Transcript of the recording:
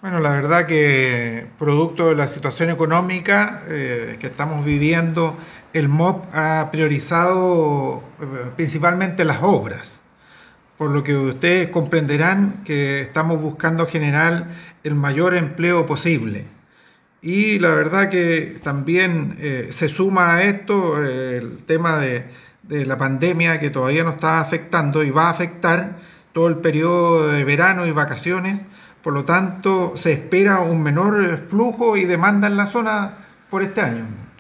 Bueno, la verdad que producto de la situación económica que estamos viviendo, el MOP ha priorizado principalmente las obras, por lo que ustedes comprenderán que estamos buscando generar el mayor empleo posible. Y la verdad que también se suma a esto el tema de la pandemia que todavía nos está afectando y va a afectar todo el periodo de verano y vacaciones. Por lo tanto, se espera un menor flujo y demanda en la zona por este año.